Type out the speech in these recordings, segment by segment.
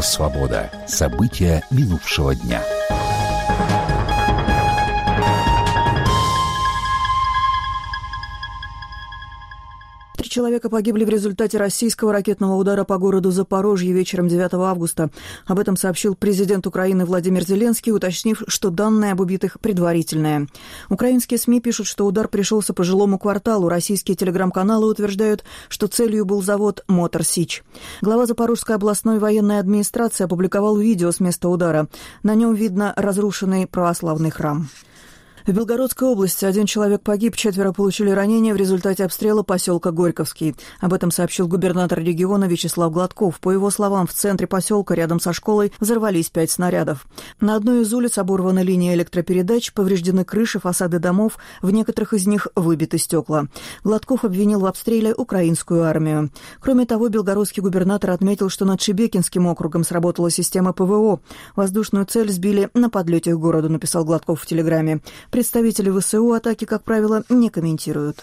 «Свобода». События минувшего дня. Человека погибли в результате российского ракетного удара по городу Запорожье вечером 9 августа. Об этом сообщил президент Украины Владимир Зеленский, уточнив, что данные об убитых предварительные. Украинские СМИ пишут, что удар пришелся по жилому кварталу. Российские телеграм-каналы утверждают, что целью был завод «Мотор Сич». Глава Запорожской областной военной администрации опубликовал видео с места удара. На нем видно разрушенный православный храм. В Белгородской области 1 человек погиб, 4 получили ранения в результате обстрела поселка Горьковский. Об этом сообщил губернатор региона Вячеслав Гладков. По его словам, в центре поселка рядом со школой взорвались 5 снарядов. На одной из улиц оборвана линия электропередач, повреждены крыши, фасады домов, в некоторых из них выбиты стекла. Гладков обвинил в обстреле украинскую армию. Кроме того, белгородский губернатор отметил, что над Шебекинским округом сработала система ПВО. Воздушную цель сбили на подлете к городу, написал Гладков в телеграме. Представители ВСУ атаки, как правило, не комментируют.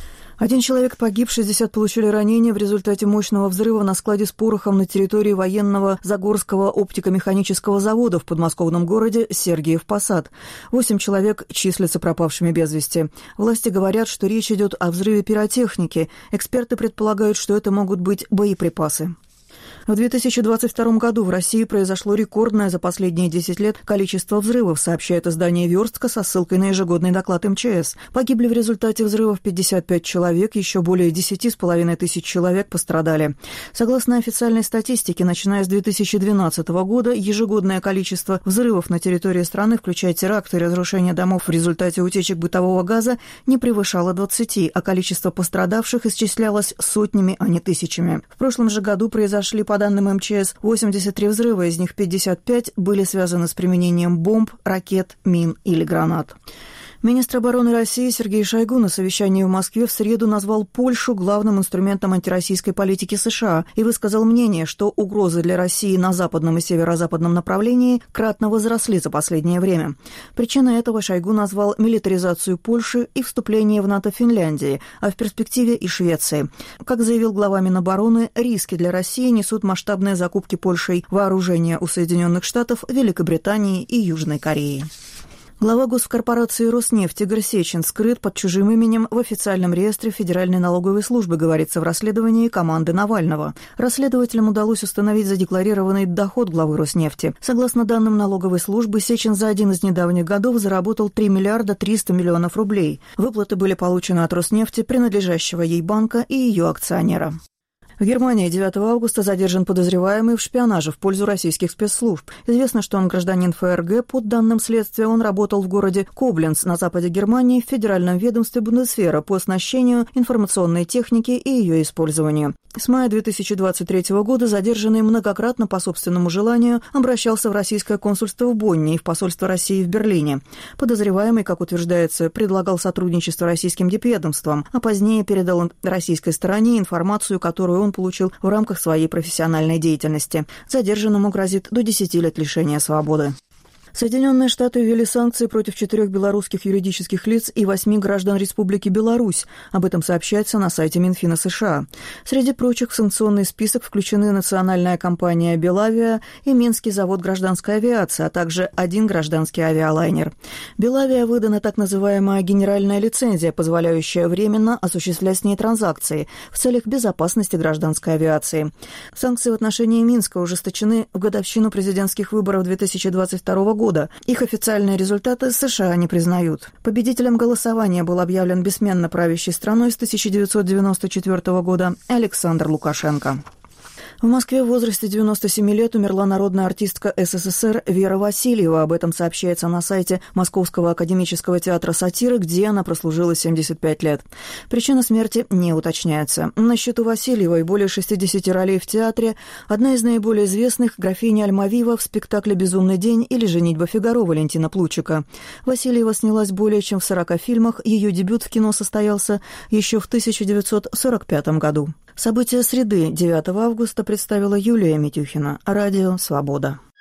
1 человек погиб, 60 получили ранения в результате мощного взрыва на складе с порохом на территории военного Загорского оптико-механического завода в подмосковном городе Сергиев Посад. 8 человек числятся пропавшими без вести. Власти говорят, что речь идет о взрыве пиротехники. Эксперты предполагают, что это могут быть боеприпасы. В 2022 году в России произошло рекордное за последние 10 лет количество взрывов, сообщает издание «Верстка» со ссылкой на ежегодный доклад МЧС. Погибли в результате взрывов 55 человек, еще более 10,5 тысяч человек пострадали. Согласно официальной статистике, начиная с 2012 года, ежегодное количество взрывов на территории страны, включая теракты и разрушение домов в результате утечек бытового газа, не превышало 20, а количество пострадавших исчислялось сотнями, а не тысячами. В прошлом же году произошли, по данным МЧС, 83 взрыва, из них 55 были связаны с применением бомб, ракет, мин или гранат. Министр обороны России Сергей Шойгу на совещании в Москве в среду назвал Польшу главным инструментом антироссийской политики США и высказал мнение, что угрозы для России на западном и северо-западном направлении кратно возросли за последнее время. Причиной этого Шойгу назвал милитаризацию Польши и вступление в НАТО Финляндии, а в перспективе и Швеции. Как заявил глава Минобороны, риски для России несут масштабные закупки Польшей вооружения у Соединенных Штатов, Великобритании и Южной Кореи. Глава госкорпорации «Роснефть» Игорь Сечин скрыт под чужим именем в официальном реестре Федеральной налоговой службы, говорится в расследовании команды Навального. Расследователям удалось установить задекларированный доход главы «Роснефти». Согласно данным налоговой службы, Сечин за один из недавних годов заработал 3 миллиарда 300 миллионов рублей. Выплаты были получены от «Роснефти», принадлежащего ей банка и ее акционера. В Германии 9 августа задержан подозреваемый в шпионаже в пользу российских спецслужб. Известно, что он гражданин ФРГ. По данным следствия, он работал в городе Кобленц на западе Германии в федеральном ведомстве Бундесвера по оснащению информационной техники и ее использованию. С мая 2023 года задержанный многократно по собственному желанию обращался в российское консульство в Бонне и в посольство России в Берлине. Подозреваемый, как утверждается, предлагал сотрудничество российским дипведомствам, а позднее передал российской стороне информацию, которую он получил в рамках своей профессиональной деятельности. Задержанному грозит до 10 лет лишения свободы. Соединенные Штаты ввели санкции против 4 белорусских юридических лиц и 8 граждан Республики Беларусь. Об этом сообщается на сайте Минфина США. Среди прочих в санкционный список включены национальная компания «Белавиа» и Минский завод гражданской авиации, а также 1 гражданский авиалайнер. «Белавиа» выдана так называемая генеральная лицензия, позволяющая временно осуществлять с ней транзакции в целях безопасности гражданской авиации. Санкции в отношении Минска ужесточены в годовщину президентских выборов 2022 года. Их официальные результаты США не признают. Победителем голосования был объявлен бессменно правящей страной с 1994 года Александр Лукашенко. В Москве в возрасте 97 лет умерла народная артистка СССР Вера Васильева. Об этом сообщается на сайте Московского академического театра сатиры, где она прослужила 75 лет. Причина смерти не уточняется. На счету Васильевой более 60 ролей в театре. Одна из наиболее известных – графиня Альмавива в спектакле «Безумный день» или «Женитьба Фигаро» Валентина Плучика. Васильева снялась более чем в 40 фильмах. Ее дебют в кино состоялся еще в 1945 году. События среды 9 августа представила Юлия Митюхина. Радио «Свобода».